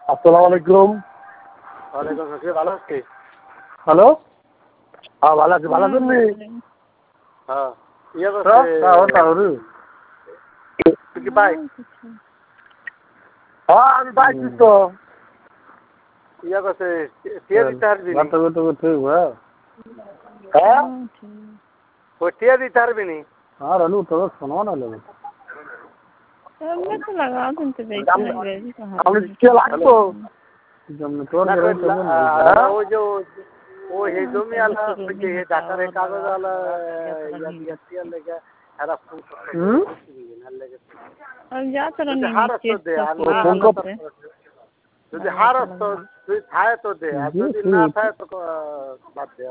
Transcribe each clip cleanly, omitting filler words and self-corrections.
আসসালামু আলাইকুম। ওয়ালাইকুম আসসালাম। ভালো আছি। হ্যালো। হ্যাঁ ভালো আছি। ভালো আছেন নি? হ্যাঁ। ইয়ে তো করছে তুই কি ভাই? হ্যাঁ আমি পাইছি তো। ইয়ে করছে টিয়া দিতে পারবি নি? হ্যাঁ ওই টিয়া দিতে পারবি নি? हाँ रनू तो सुनो ना ले मैं तो लगा दूँ तो बेच हमने क्या लागतो जमने तोड़ না दे কই रहे हैं ওই যে ও হে জমি আলা ওই যে হে ডাকারে কাগজ আলা ইয়া দিয়া টিয়া লেগে এরা ফোন अब जाता যদি रहने হারস তো দে আর না ফোন কর যদি হারস তো তুই থায় তো দে আর যদি না থায় তো বাদ দে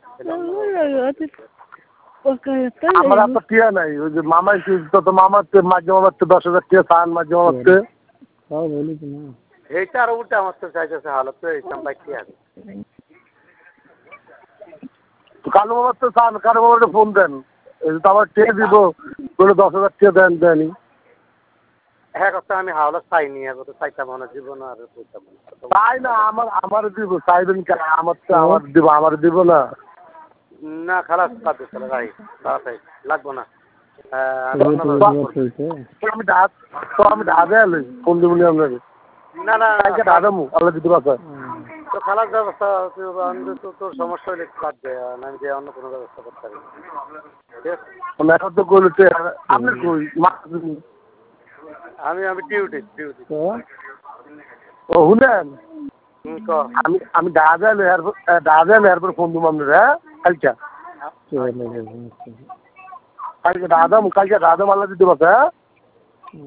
हमारा तो किया नहीं वो जो मामा की तो मामा के माध्यम से 10,000 के सान माध्यम से हाँ बोली तो ना এইটা আর উল্টা আমার তো চাইতেছে হালত তো এইটা ভাই কি আছে तो कालू मामा तो सान कालू मामा को फोन देन तो আমার কে দিব বলে 10,000 কে দেন দেনি হ্যাঁ কথা আমি হাওলা চাইনি আর তো চাইতাম না জীবন আর কইতাম তাই না আমার দিব চাইবেন কেন আমার দিব না না খালাস বাদ দে চলে ভাই তাড়াতাড়ি লাগবো না আমি ঢাকা এলি ফোন দিব না না আপনাকে ঢাকামু আল্লাহ দিতে পারছে তো খালাস ব্যবস্থা তোর সমস্যা হলে বাদ দে আমি যে অন্য কোনো ব্যবস্থা করতে পারি ঠিক আছে এখন তো কইতে আপনি কই আমি ডিউটি ও শুনেন ক আমি ঢাকা এয়ারপোর্ট ফোন দিব আপনার হ্যাঁ কালকে ঢাকা আল্লাহ দিতে পারছে হ্যাঁ